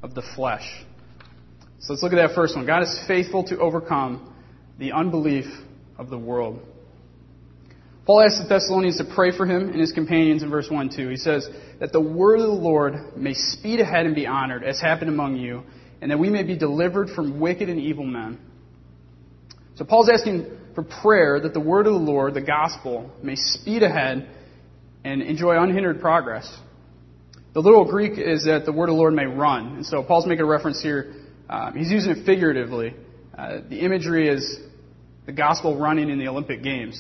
of the flesh. So let's look at that first one. God is faithful to overcome the unbelief of the world. Paul asks the Thessalonians to pray for him and his companions in verse 1 and 2. He says that the word of the Lord may speed ahead and be honored, as happened among you, and that we may be delivered from wicked and evil men. So Paul's asking for prayer that the word of the Lord, the gospel, may speed ahead and enjoy unhindered progress. The literal Greek is that the word of the Lord may run. And so Paul's making a reference here. He's using it figuratively. The imagery is the gospel running in the Olympic Games.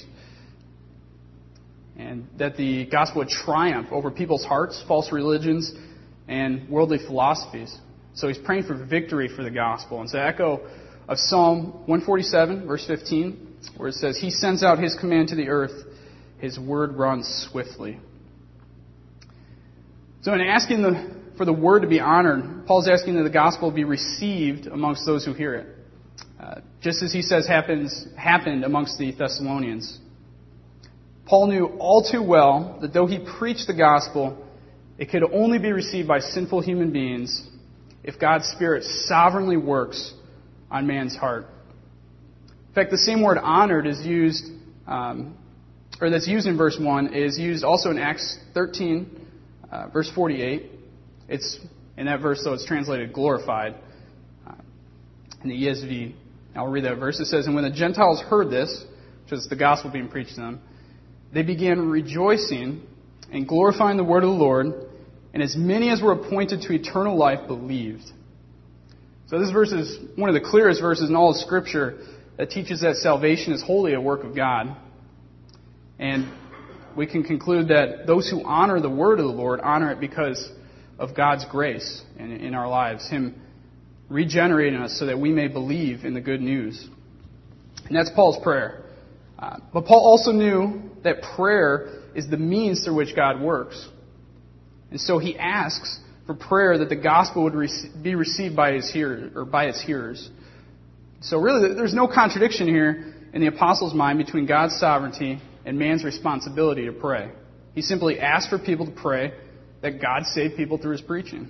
And that the gospel would triumph over people's hearts, false religions, and worldly philosophies. So he's praying for victory for the gospel. And it's an echo of Psalm 147, verse 15, where it says, He sends out His command to the earth, His word runs swiftly. So in asking for the word to be honored, Paul's asking that the gospel be received amongst those who hear it. Just as he says happened amongst the Thessalonians. Paul knew all too well that though he preached the gospel, it could only be received by sinful human beings if God's Spirit sovereignly works on man's heart. In fact, the same word honored is used, or that's used in verse 1, is used also in Acts 13, verse 48. It's in that verse, though, it's translated glorified in the ESV. I'll read that verse. It says, And when the Gentiles heard this, which is the gospel being preached to them, they began rejoicing and glorifying the word of the Lord, and as many as were appointed to eternal life believed. So this verse is one of the clearest verses in all of Scripture that teaches that salvation is wholly a work of God. And we can conclude that those who honor the word of the Lord honor it because of God's grace in our lives, Him regenerating us so that we may believe in the good news. And that's Paul's prayer. But Paul also knew that prayer is the means through which God works. And so he asks for prayer that the gospel would be received by its hearers. So really, there's no contradiction here in the apostle's mind between God's sovereignty and man's responsibility to pray. He simply asks for people to pray that God save people through his preaching.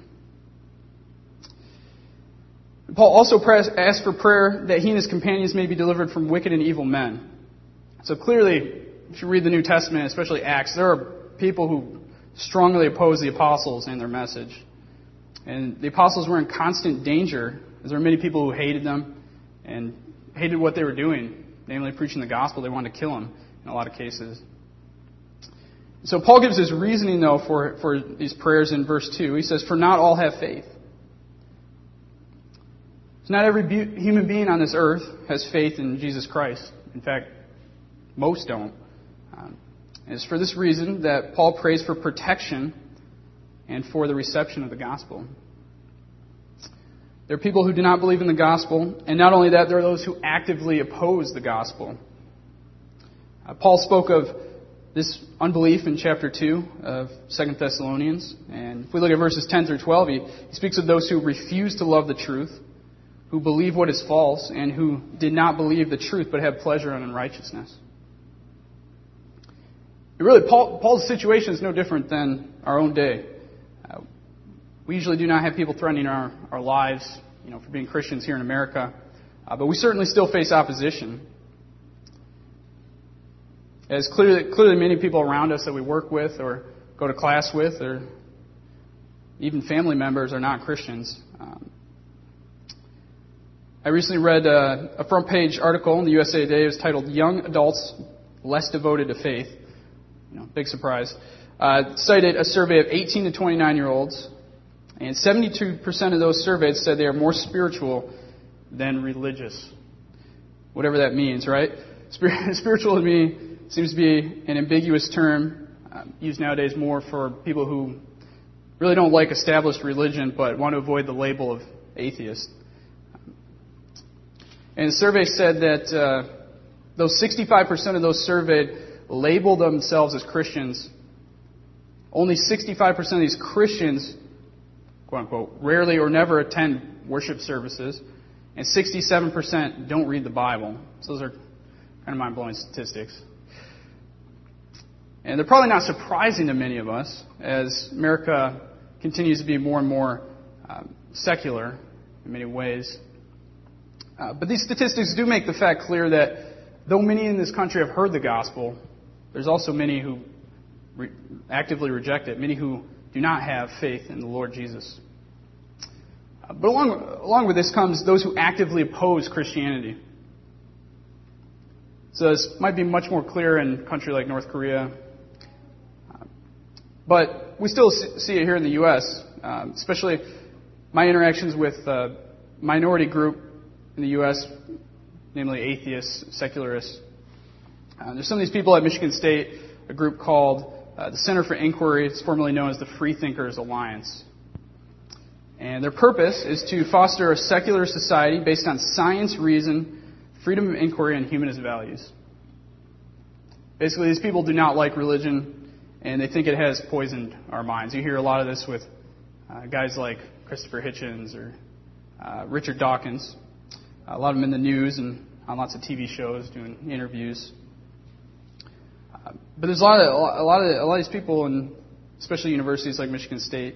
Paul also asks for prayer that he and his companions may be delivered from wicked and evil men. So clearly, if you read the New Testament, especially Acts, there are people who strongly oppose the apostles and their message. And the apostles were in constant danger, as there were many people who hated them and hated what they were doing, namely preaching the gospel. They wanted to kill them in a lot of cases. So Paul gives his reasoning, though, for these prayers in verse 2. He says, For not all have faith. So not every human being on this earth has faith in Jesus Christ. In fact, most don't. And it's for this reason that Paul prays for protection and for the reception of the gospel. There are people who do not believe in the gospel, and not only that, there are those who actively oppose the gospel. Paul spoke of this unbelief in chapter 2 of 2 Thessalonians. And if we look at verses 10 through 12, he speaks of those who refuse to love the truth, who believe what is false, and who did not believe the truth but have pleasure in unrighteousness. Really, Paul's situation is no different than our own day. We usually do not have people threatening our lives, for being Christians here in America, but we certainly still face opposition. As clearly many people around us that we work with or go to class with or even family members are not Christians. I recently read a front page article in the USA Today. It was titled Young Adults Less Devoted to Faith. Big surprise. Cited a survey of 18 to 29-year-olds, and 72% of those surveyed said they are more spiritual than religious. Whatever that means, right? Spiritual to me seems to be an ambiguous term used nowadays more for people who really don't like established religion but want to avoid the label of atheist. And the survey said that those 65% of those surveyed label themselves as Christians. Only 65% of these Christians, quote unquote, rarely or never attend worship services, and 67% don't read the Bible. So those are kind of mind-blowing statistics. And they're probably not surprising to many of us as America continues to be more and more secular in many ways. But these statistics do make the fact clear that though many in this country have heard the gospel, there's also many who actively reject it, many who do not have faith in the Lord Jesus. But along with this comes those who actively oppose Christianity. So this might be much more clear in a country like North Korea. But we still see it here in the U.S., especially my interactions with a minority group in the U.S., namely atheists, secularists. There's some of these people at Michigan State, a group called the Center for Inquiry. It's formerly known as the Freethinkers Alliance. And their purpose is to foster a secular society based on science, reason, freedom of inquiry, and humanist values. Basically, these people do not like religion, and they think it has poisoned our minds. You hear a lot of this with guys like Christopher Hitchens or Richard Dawkins. A lot of them in the news and on lots of TV shows doing interviews. But there's a lot of these people, in especially universities like Michigan State.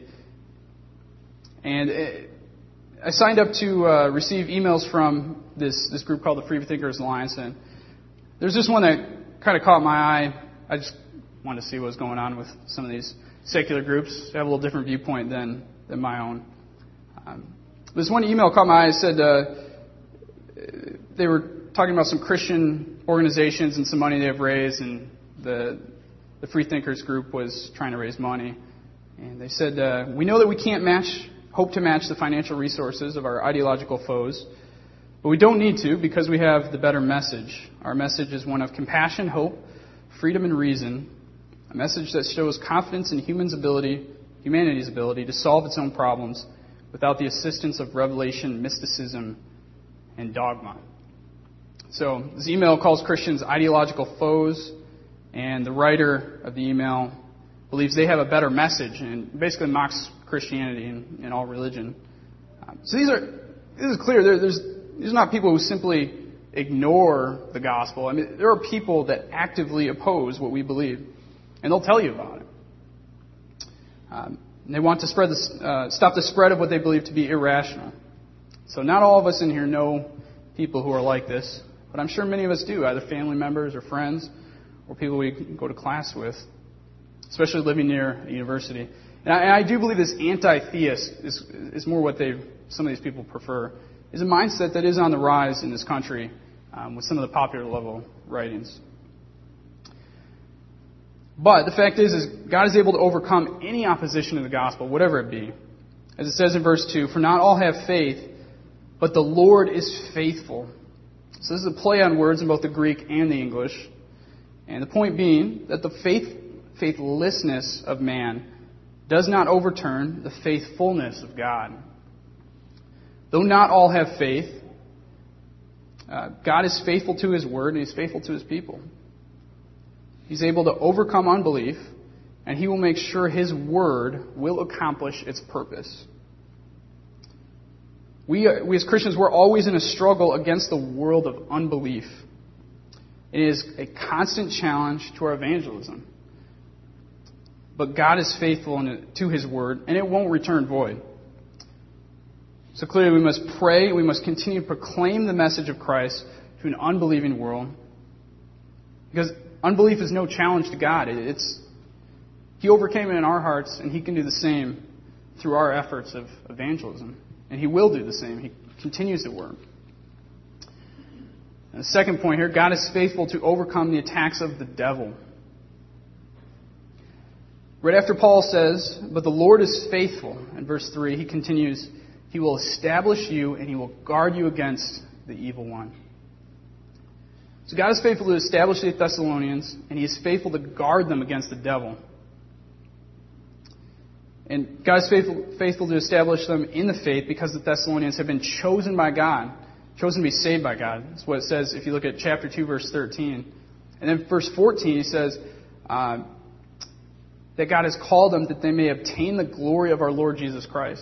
And I signed up to receive emails from this group called the Freethinkers Alliance, and there's this one that kind of caught my eye. I just wanted to see what was going on with some of these secular groups. They have a little different viewpoint than my own. This one email caught my eye. It said they were talking about some Christian organizations and some money they have raised, and the Freethinkers group was trying to raise money. And they said, we know that we can't hope to match the financial resources of our ideological foes, but we don't need to because we have the better message. Our message is one of compassion, hope, freedom, and reason, a message that shows confidence in humanity's ability to solve its own problems without the assistance of revelation, mysticism, and dogma. So this email calls Christians ideological foes, and the writer of the email believes they have a better message and basically mocks Christianity and all religion. So this is clear. These are not people who simply ignore the gospel. I mean, there are people that actively oppose what we believe, and they'll tell you about it. And they want to stop the spread of what they believe to be irrational. So not all of us in here know people who are like this, but I'm sure many of us do, either family members or friends or people we go to class with, especially living near a university. And I do believe this anti-theist is more what some of these people prefer, is a mindset that is on the rise in this country with some of the popular level writings. But the fact is God is able to overcome any opposition to the gospel, whatever it be. As it says in verse 2, for not all have faith, but the Lord is faithful. So this is a play on words in both the Greek and the English. And the point being that the faithlessness of man does not overturn the faithfulness of God. Though not all have faith, God is faithful to His word and He's faithful to His people. He's able to overcome unbelief, and He will make sure His word will accomplish its purpose. We as Christians, we're always in a struggle against the world of unbelief. It is a constant challenge to our evangelism. But God is faithful to His word, and it won't return void. So clearly we must pray, we must continue to proclaim the message of Christ to an unbelieving world. Because unbelief is no challenge to God. He overcame it in our hearts, and He can do the same through our efforts of evangelism. And He will do the same. He continues to work. And the second point here, God is faithful to overcome the attacks of the devil. Right after Paul says, but the Lord is faithful, in verse 3, he continues, He will establish you and He will guard you against the evil one. So God is faithful to establish the Thessalonians, and He is faithful to guard them against the devil. And God is faithful to establish them in the faith because the Thessalonians have been chosen by God, chosen to be saved by God. That's what it says if you look at chapter 2, verse 13. And then verse 14, he says that God has called them that they may obtain the glory of our Lord Jesus Christ.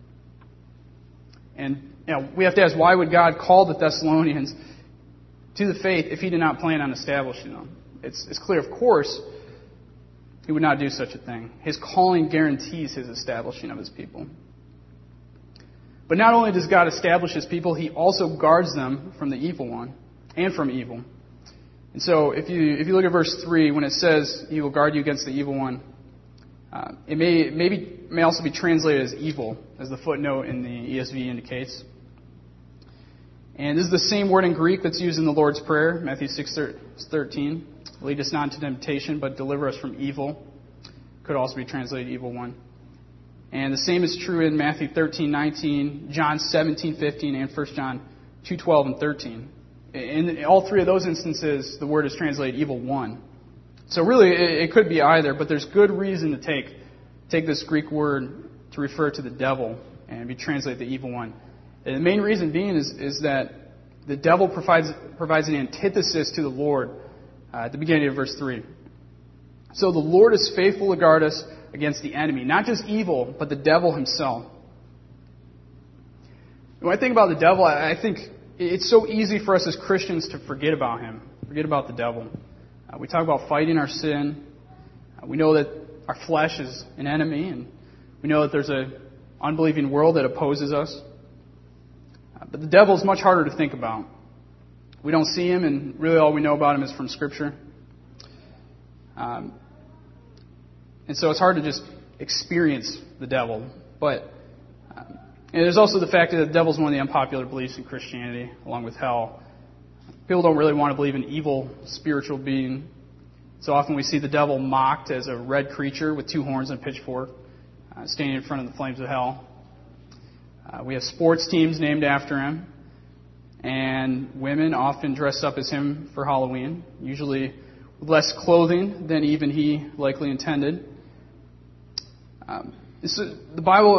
And we have to ask, why would God call the Thessalonians to the faith if He did not plan on establishing them? It's clear, of course, He would not do such a thing. His calling guarantees His establishing of His people. But not only does God establish His people, He also guards them from the evil one and from evil. And so if you look at verse 3, when it says He will guard you against the evil one, it may also be translated as evil, as the footnote in the ESV indicates. And this is the same word in Greek that's used in the Lord's Prayer, Matthew 6:13. Lead us not into temptation, but deliver us from evil. Could also be translated evil one. And the same is true in Matthew 13:19, John 17:15, and 1 John 2:12 and 13. In all three of those instances, the word is translated evil one. So really, it could be either, but there's good reason to take this Greek word to refer to the devil and be translated the evil one. And the main reason being is that the devil provides an antithesis to the Lord at the beginning of verse 3. So the Lord is faithful to guard us against the enemy, not just evil, but the devil himself. When I think about the devil, I think it's so easy for us as Christians to forget about him, forget about the devil. We talk about fighting our sin. We know that our flesh is an enemy, and we know that there's an unbelieving world that opposes us. But the devil is much harder to think about. We don't see him, and really all we know about him is from Scripture. And so it's hard to just experience the devil. But and there's also the fact that the devil is one of the unpopular beliefs in Christianity, along with hell. People don't really want to believe in evil spiritual being. So often we see the devil mocked as a red creature with two horns and a pitchfork, standing in front of the flames of hell. We have sports teams named after him, and women often dress up as him for Halloween, usually with less clothing than even he likely intended. The Bible,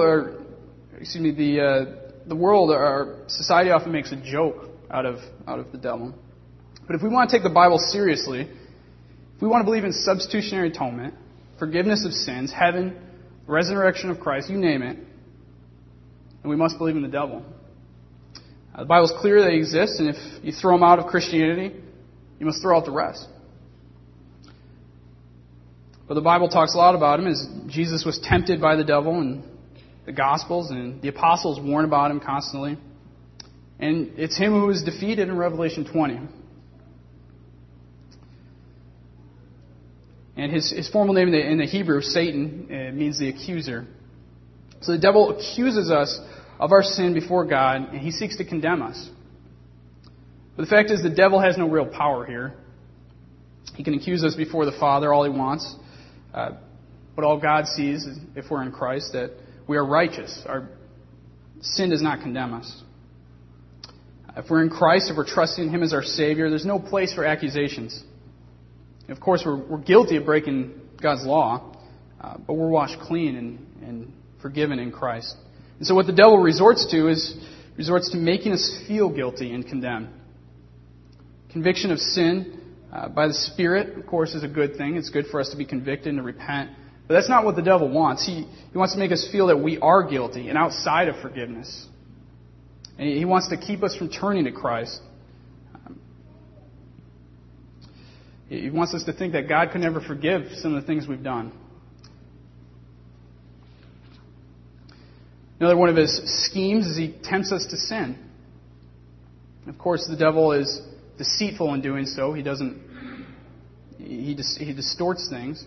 the world, our society often makes a joke out of the devil. But if we want to take the Bible seriously, if we want to believe in substitutionary atonement, forgiveness of sins, heaven, resurrection of Christ, you name it, then we must believe in the devil. The Bible is clear that he exists, and if you throw him out of Christianity, you must throw out the rest. But the Bible talks a lot about him as Jesus was tempted by the devil in the Gospels, and the apostles warn about him constantly. And it's him who is defeated in Revelation 20. And his formal name in the Hebrew, Satan, means the accuser. So the devil accuses us of our sin before God, and he seeks to condemn us. But the fact is, the devil has no real power here. He can accuse us before the Father all he wants. But all God sees, if we're in Christ, that we are righteous. Our sin does not condemn us. If we're in Christ, if we're trusting Him as our Savior, there's no place for accusations. Of course, we're guilty of breaking God's law, but we're washed clean and forgiven in Christ. And so what the devil resorts to making us feel guilty and condemned. Conviction of sin by the Spirit, of course, is a good thing. It's good for us to be convicted and to repent. But that's not what the devil wants. He wants to make us feel that we are guilty and outside of forgiveness. And he wants to keep us from turning to Christ. He wants us to think that God could never forgive some of the things we've done. Another one of his schemes is he tempts us to sin. Of course, the devil is deceitful in doing so. He distorts things.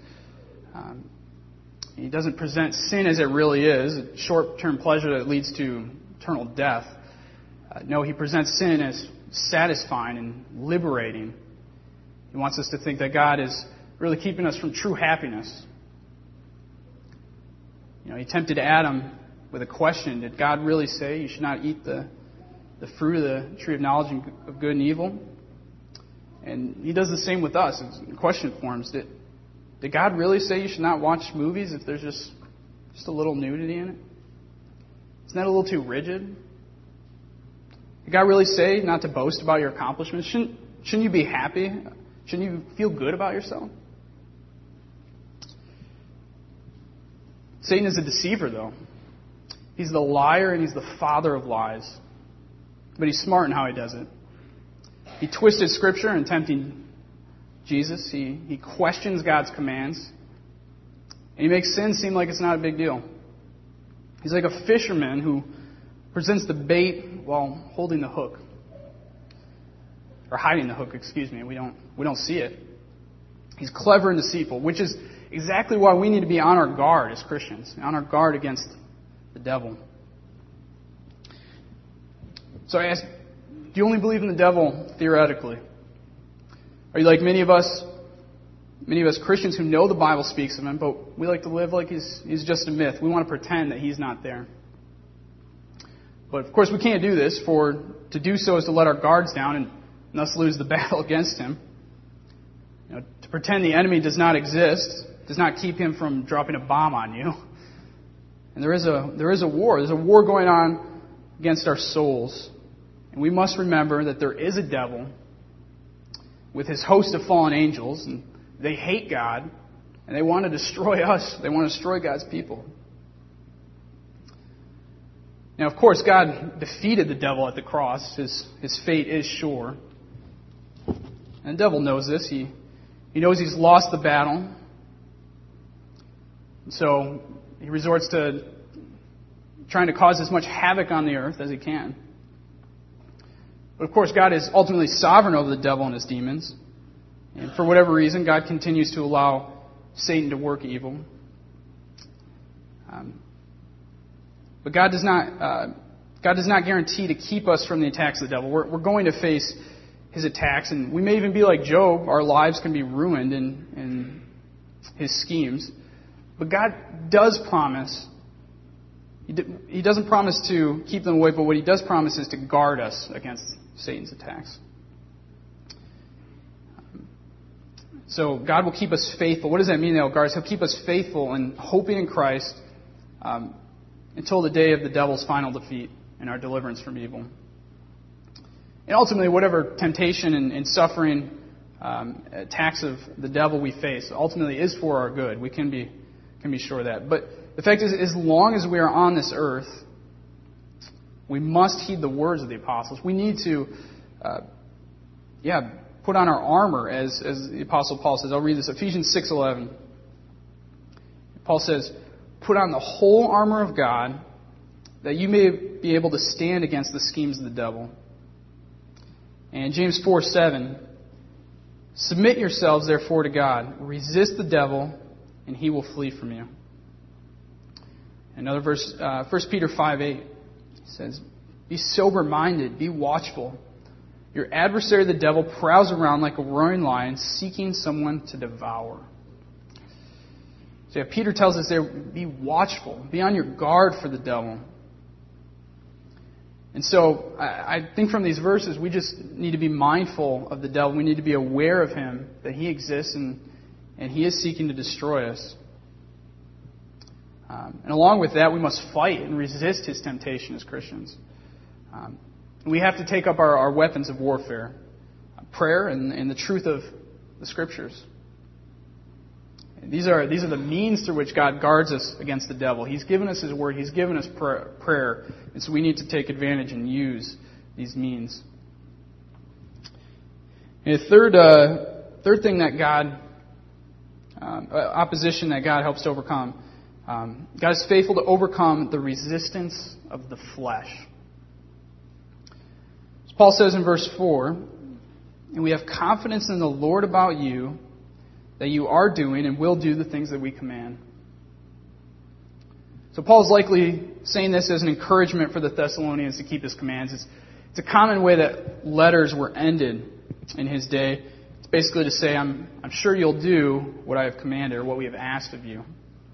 He doesn't present sin as it really is, a short-term pleasure that leads to eternal death. No, he presents sin as satisfying and liberating. He wants us to think that God is really keeping us from true happiness. He tempted Adam with a question. Did God really say you should not eat the fruit of the tree of knowledge of good and evil? And he does the same with us in question forms. Did God really say you should not watch movies if there's just a little nudity in it? Isn't that a little too rigid? Did God really say not to boast about your accomplishments? Shouldn't you be happy? Shouldn't you feel good about yourself? Satan is a deceiver, though. He's the liar and he's the father of lies. But he's smart in how he does it. He twisted Scripture in tempting Jesus. He questions God's commands. And he makes sin seem like it's not a big deal. He's like a fisherman who presents the bait while holding the hook. Or hiding the hook, We don't see it. He's clever and deceitful, which is exactly why we need to be on our guard as Christians, on our guard against the devil. So I ask, do you only believe in the devil theoretically? Are you like many of us Christians who know the Bible speaks of him, but we like to live like he's just a myth? We want to pretend that he's not there. But of course we can't do this, for to do so is to let our guards down and thus lose the battle against him. To pretend the enemy does not exist does not keep him from dropping a bomb on you. And there is a war. There's a war going on against our souls. And we must remember that there is a devil with his host of fallen angels, and they hate God, and they want to destroy us. They want to destroy God's people. Now, of course, God defeated the devil at the cross. His fate is sure. And the devil knows this. He knows he's lost the battle. And so he resorts to trying to cause as much havoc on the earth as he can. But of course, God is ultimately sovereign over the devil and his demons. And for whatever reason, God continues to allow Satan to work evil. But God does not guarantee to keep us from the attacks of the devil. We're going to face his attacks, and we may even be like Job. Our lives can be ruined in his schemes. But God does promise. He doesn't promise to keep them away, but what he does promise is to guard us against Satan's attacks. So God will keep us faithful. What does that mean, though, guards? He'll keep us faithful and hoping in Christ until the day of the devil's final defeat and our deliverance from evil. And ultimately, whatever temptation and suffering, attacks of the devil we face, ultimately is for our good. We can be sure of that. But the fact is, as long as we are on this earth, we must heed the words of the apostles. We need to, put on our armor, as the apostle Paul says. I'll read this, Ephesians 6:11. Paul says, "Put on the whole armor of God, that you may be able to stand against the schemes of the devil." And James 4:7, "Submit yourselves, therefore, to God. Resist the devil, and he will flee from you." Another verse, 1 Peter 5:8 says, "Be sober-minded, be watchful. Your adversary, the devil, prowls around like a roaring lion, seeking someone to devour." So Peter tells us there, be watchful, be on your guard for the devil. And so I think from these verses, we just need to be mindful of the devil. We need to be aware of him, that he exists, and he is seeking to destroy us. And along with that, we must fight and resist his temptation as Christians. We have to take up our weapons of warfare, prayer and the truth of the Scriptures. And these are the means through which God guards us against the devil. He's given us His Word. He's given us prayer. And so we need to take advantage and use these means. And the third thing that God, opposition that God helps to overcome, God is faithful to overcome the resistance of the flesh. As Paul says in verse 4, "And we have confidence in the Lord about you, that you are doing and will do the things that we command." So Paul is likely saying this as an encouragement for the Thessalonians to keep his commands. It's a common way that letters were ended in his day. It's basically to say, I'm sure you'll do what I have commanded or what we have asked of you.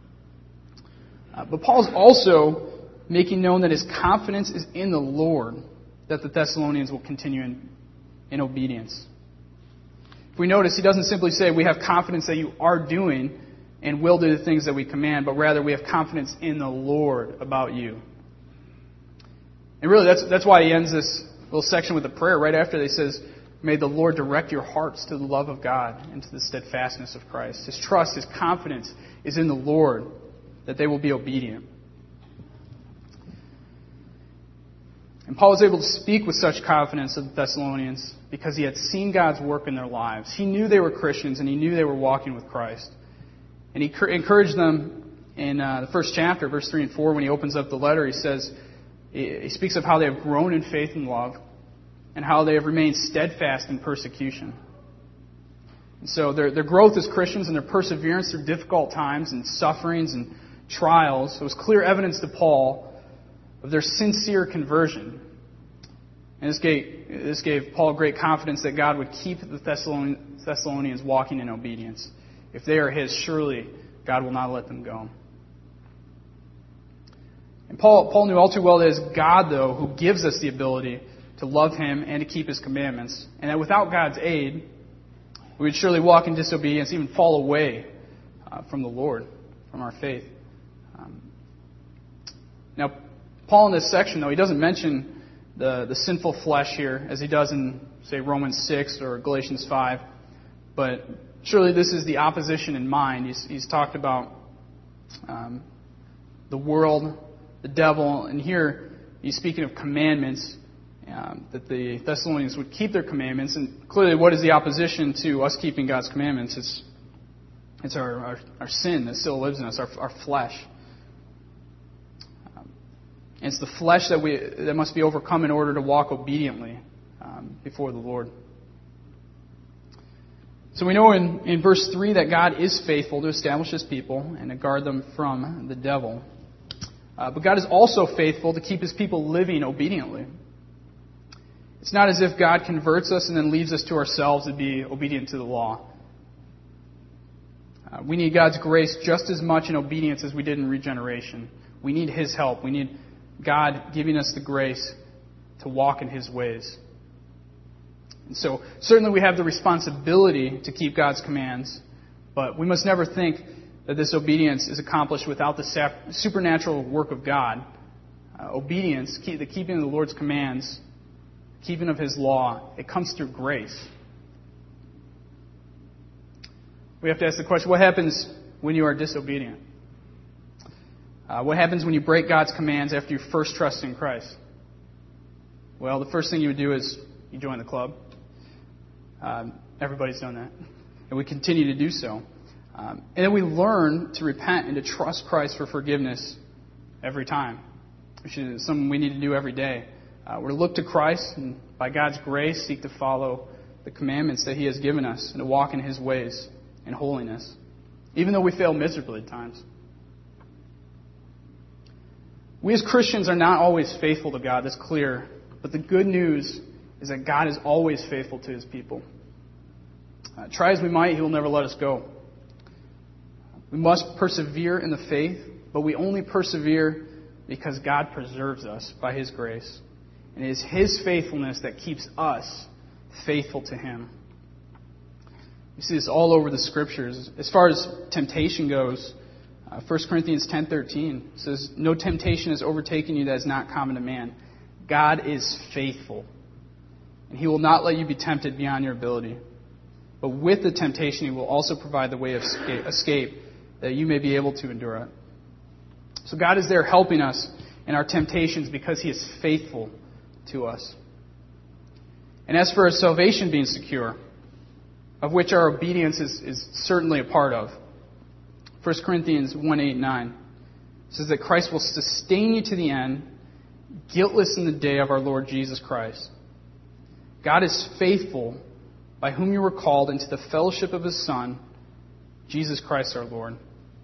But Paul's also making known that his confidence is in the Lord, that the Thessalonians will continue in obedience. If we notice, he doesn't simply say, we have confidence that you are doing and will do the things that we command, but rather we have confidence in the Lord about you. And really, that's why he ends this little section with a prayer right after he says, "May the Lord direct your hearts to the love of God and to the steadfastness of Christ." His trust, his confidence is in the Lord, that they will be obedient. And Paul was able to speak with such confidence of the Thessalonians because he had seen God's work in their lives. He knew they were Christians and he knew they were walking with Christ. And he encouraged them in the first chapter, verse 3 and 4, when he opens up the letter, he says, He speaks of how they have grown in faith and love, and how they have remained steadfast in persecution. And so their growth as Christians and their perseverance through difficult times and sufferings and trials was clear evidence to Paul of their sincere conversion. And this gave Paul great confidence that God would keep the Thessalonians walking in obedience. If they are His, surely God will not let them go. And Paul knew all too well that it is God, though, who gives us the ability to love Him and to keep His commandments. And that without God's aid, we would surely walk in disobedience, even fall away from the Lord, from our faith. Now, Paul in this section, though, he doesn't mention the sinful flesh here, as he does in, say, Romans 6 or Galatians 5. But surely this is the opposition in mind. He's talked about the world, the devil, and here he's speaking of commandments, that the Thessalonians would keep their commandments. And clearly, what is the opposition to us keeping God's commandments? It's our sin that still lives in us, our flesh. It's the flesh that must be overcome in order to walk obediently before the Lord. So we know in verse 3 that God is faithful to establish His people and to guard them from the devil. But God is also faithful to keep His people living obediently. It's not as if God converts us and then leaves us to ourselves to be obedient to the law. We need God's grace just as much in obedience as we did in regeneration. We need His help. We need God giving us the grace to walk in His ways. And so, certainly we have the responsibility to keep God's commands, but we must never think that this obedience is accomplished without the supernatural work of God. Obedience, the keeping of the Lord's commands, keeping of His law, it comes through grace. We have to ask the question, what happens when you are disobedient? What happens when you break God's commands after you first trust in Christ? Well, the first thing you would do is you join the club. Everybody's done that. And we continue to do so. And then we learn to repent and to trust Christ for forgiveness every time, which is something we need to do every day. We're to look to Christ and by God's grace seek to follow the commandments that He has given us and to walk in His ways in holiness, even though we fail miserably at times. We as Christians are not always faithful to God, that's clear. But the good news is that God is always faithful to His people. Try as we might, He will never let us go. We must persevere in the faith, but we only persevere because God preserves us by His grace. And it is His faithfulness that keeps us faithful to Him. You see this all over the Scriptures. As far as temptation goes, 1 Corinthians 10:13 says, "No temptation has overtaken you that is not common to man. God is faithful, and He will not let you be tempted beyond your ability. But with the temptation, He will also provide the way of escape that you may be able to endure it." So God is there helping us in our temptations because He is faithful to us. And as for our salvation being secure, of which our obedience is certainly a part of, 1 Corinthians 1:8-9 says that Christ will sustain you to the end, guiltless in the day of our Lord Jesus Christ. God is faithful, by whom you were called into the fellowship of His Son, Jesus Christ our Lord.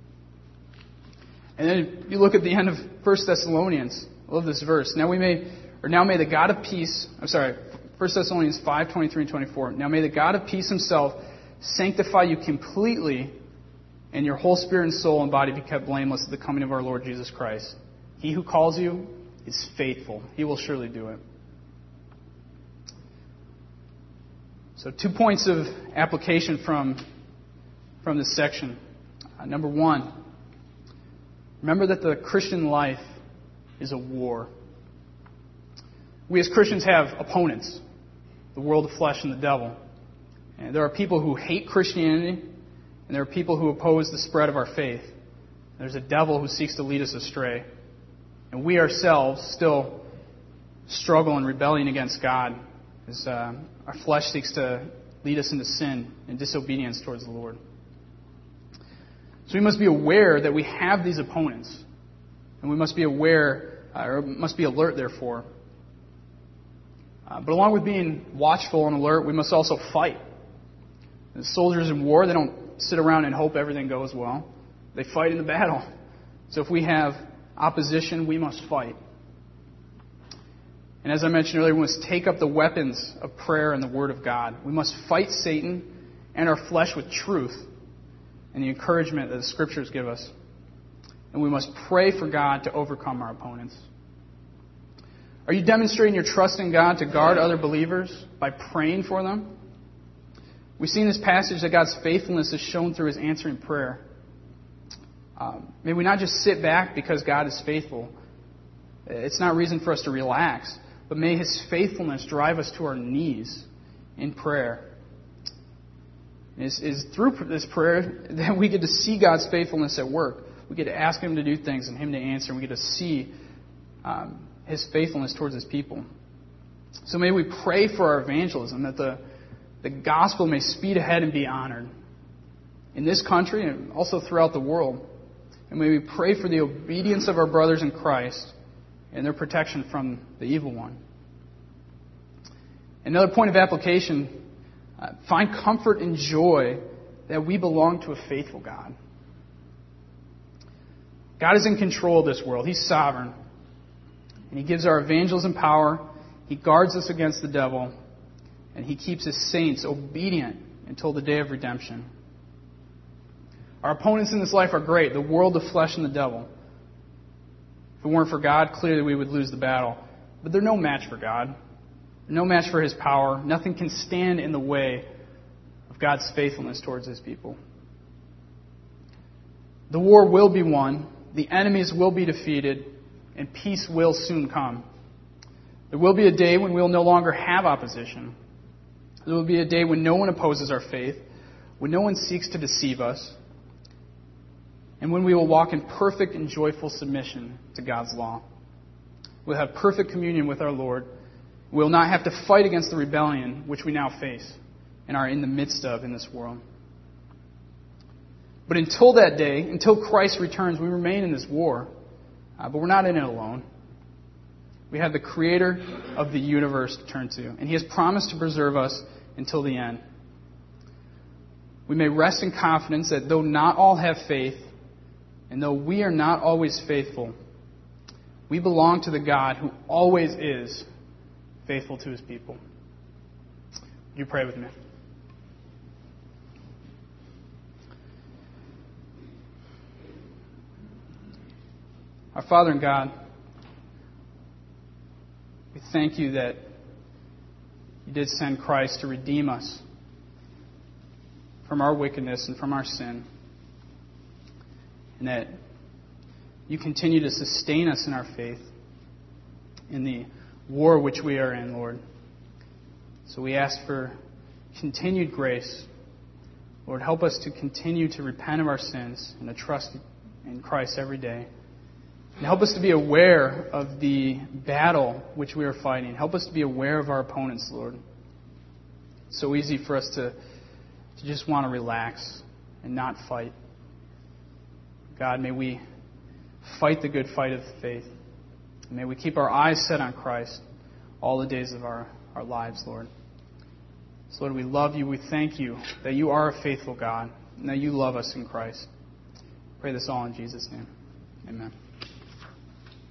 And then you look at the end of 1 Thessalonians. I love this verse. Now may the God of peace, 1 Thessalonians 5:23-24. Now may the God of peace Himself sanctify you completely, and your whole spirit and soul and body be kept blameless at the coming of our Lord Jesus Christ. He who calls you is faithful. He will surely do it. So 2 points of application from this section. Number 1, remember that the Christian life is a war. We as Christians have opponents, the world, the flesh, and the devil. And there are people who hate Christianity, and there are people who oppose the spread of our faith. There's a devil who seeks to lead us astray. And we ourselves still struggle in rebellion against God as our flesh seeks to lead us into sin and disobedience towards the Lord. So we must be aware that we have these opponents. And we must be aware or must be alert, therefore. But along with being watchful and alert, we must also fight. The soldiers in war, they don't sit around and hope everything goes well. They fight in the battle. So if we have opposition, we must fight. And as I mentioned earlier, we must take up the weapons of prayer and the Word of God. We must fight Satan and our flesh with truth and the encouragement that the Scriptures give us. And we must pray for God to overcome our opponents. Are you demonstrating your trust in God to guard other believers by praying for them? We see in this passage that God's faithfulness is shown through His answering prayer. May we not just sit back because God is faithful. It's not reason for us to relax, but may His faithfulness drive us to our knees in prayer. It's through this prayer that we get to see God's faithfulness at work. We get to ask Him to do things and Him to answer, and we get to see His faithfulness towards His people. So may we pray for our evangelism, that the gospel may speed ahead and be honored in this country and also throughout the world. And may we pray for the obedience of our brothers in Christ and their protection from the evil one. Another point of application, find comfort and joy that we belong to a faithful God. God is in control of this world. He's sovereign. And He gives our evangelism power. He guards us against the devil. And He keeps His saints obedient until the day of redemption. Our opponents in this life are great. The world, the flesh, and the devil. If it weren't for God, clearly we would lose the battle. But they're no match for God. They're no match for His power. Nothing can stand in the way of God's faithfulness towards His people. The war will be won. The enemies will be defeated. And peace will soon come. There will be a day when we will no longer have opposition. There will be a day when no one opposes our faith, when no one seeks to deceive us, and when we will walk in perfect and joyful submission to God's law. We'll have perfect communion with our Lord. We will not have to fight against the rebellion which we now face and are in the midst of in this world. But until that day, until Christ returns, we remain in this war. But we're not in it alone. We have the Creator of the universe to turn to, and He has promised to preserve us until the end. We may rest in confidence that though not all have faith, and though we are not always faithful, we belong to the God who always is faithful to His people. Would you pray with me? Our Father in God, we thank You that You did send Christ to redeem us from our wickedness and from our sin, and that You continue to sustain us in our faith in the war which we are in, Lord. So we ask for continued grace. Lord, help us to continue to repent of our sins and to trust in Christ every day. And help us to be aware of the battle which we are fighting. Help us to be aware of our opponents, Lord. It's so easy for us to just want to relax and not fight. God, may we fight the good fight of faith. May we keep our eyes set on Christ all the days of our lives, Lord. So, Lord, we love You. We thank You that You are a faithful God and that You love us in Christ. Pray this all in Jesus' name. Amen.